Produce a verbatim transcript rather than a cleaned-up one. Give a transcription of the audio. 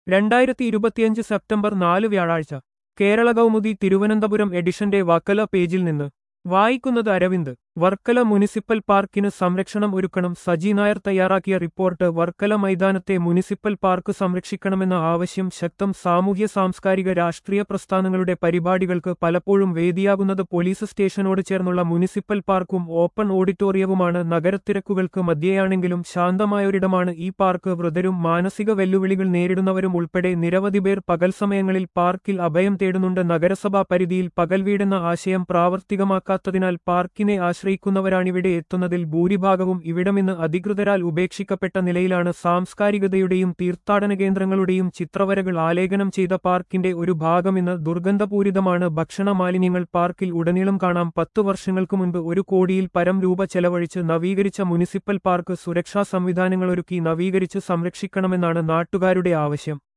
രണ്ടായിരത്തി ഇരുപത്തിയഞ്ച് സെപ്റ്റംബർ നാല് വ്യാഴാഴ്ച കേരള കൗമുദി തിരുവനന്തപുരം എഡിഷന്റെ വക്കല പേജിൽ നിന്ന് വായിക്കുന്നത് അരവിന്ദ്. വർക്കല മുനിസിപ്പൽ പാർക്കിന് സംരക്ഷണം ഒരുക്കണം. സജി നായർ തയ്യാറാക്കിയ റിപ്പോർട്ട്. വർക്കല മൈതാനത്തെ മുനിസിപ്പൽ പാർക്ക് സംരക്ഷിക്കണമെന്ന ആവശ്യം ശക്തം. സാമൂഹ്യ സാംസ്കാരിക രാഷ്ട്രീയ പ്രസ്ഥാനങ്ങളുടെ പരിപാടികൾക്ക് പലപ്പോഴും വേദിയാകുന്നത് പോലീസ് സ്റ്റേഷനോട് ചേർന്നുള്ള മുനിസിപ്പൽ പാർക്കും ഓപ്പൺ ഓഡിറ്റോറിയവുമാണ്. നഗരത്തിരക്കുകൾക്ക് മധ്യേയാണെങ്കിലും ശാന്തമായൊരിടമാണ് ഈ പാർക്ക്. വൃദ്ധരും മാനസിക വെല്ലുവിളികൾ നേരിടുന്നവരും ഉൾപ്പെടെ നിരവധി പേർ പകൽ സമയങ്ങളിൽ പാർക്കിൽ അഭയം തേടുന്നുണ്ട്. നഗരസഭാ പരിധിയിൽ പകൽ വീടെന്ന ആശയം പ്രാവർത്തികമാക്കാത്തതിനാൽ പാർക്കിനെ ആശ്രയിക്കുന്നവരാണിവിടെ എത്തുന്നതിൽ ഭൂരിഭാഗവും. ഇവിടമിന്ന് അധികൃതരാൽ ഉപേക്ഷിക്കപ്പെട്ട നിലയിലാണ്. സാംസ്കാരികതയുടെയും തീർത്ഥാടന കേന്ദ്രങ്ങളുടെയും ചിത്രവരകൾ ആലേഖനം ചെയ്ത പാർക്കിന്റെ ഒരു ഭാഗമിന്ന് ദുർഗന്ധപൂരിതമാണ്. ഭക്ഷണ മാലിന്യങ്ങൾ പാർക്കിൽ ഉടനീളം കാണാം. പത്തു വർഷങ്ങൾക്കു മുൻപ് ഒരു കോടിയിൽ പരം രൂപ ചെലവഴിച്ച് നവീകരിച്ച മുനിസിപ്പൽ പാർക്ക് സുരക്ഷാ സംവിധാനങ്ങളൊരുക്കി നവീകരിച്ച് സംരക്ഷിക്കണമെന്നാണ് നാട്ടുകാരുടെ ആവശ്യം.